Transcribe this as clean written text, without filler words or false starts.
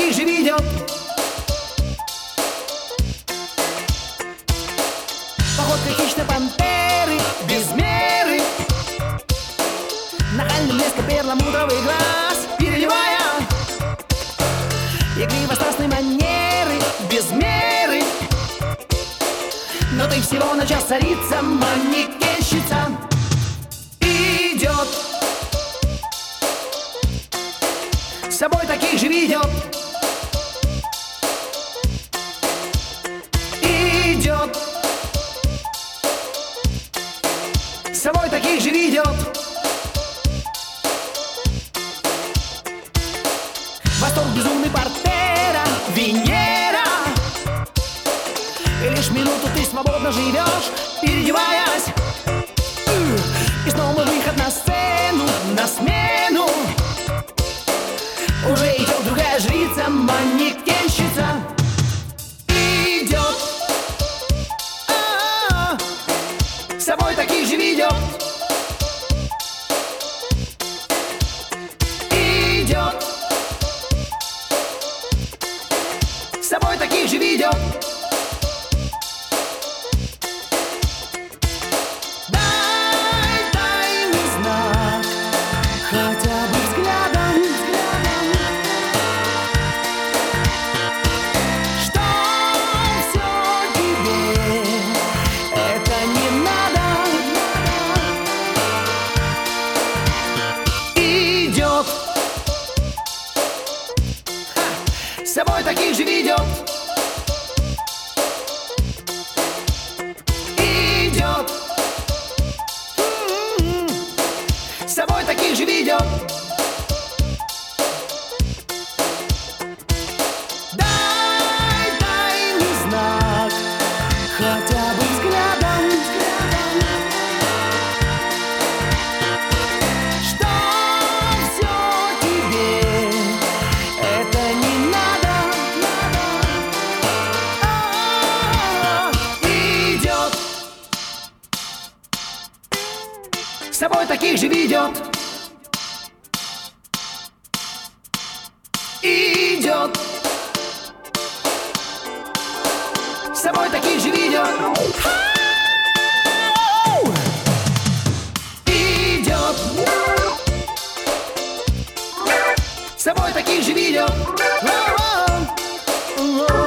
таких же ведет. Походка хищной пантеры без меры, нахальный блеск перламутровый глаз, переливая игриво-страстной манеры без меры. Но ты всего на час царица, манекенщица. Идет, с собой таких же ведет. Идет, с собой таких же ведет. Восторг безумный портера, Венера. И лишь минуту ты свободно живешь, переодеваясь. И снова выход на сцену, на смену. Уже идет другая жрица, манекенщица. Идет, с собой таких же ведет. Идет, с собой таких же ведет. Дай мне знак, хотя бы взглядом, что все тебе это не надо. Идет, с собой таких же ведет. Идет, с собой таких же ведет. Дай мне знак, хотя бы взглядом, что все тебе это не надо. Идет, с собой таких же ведет. Идет, с собой таких же ведет. Идет, с собой таких же ведет.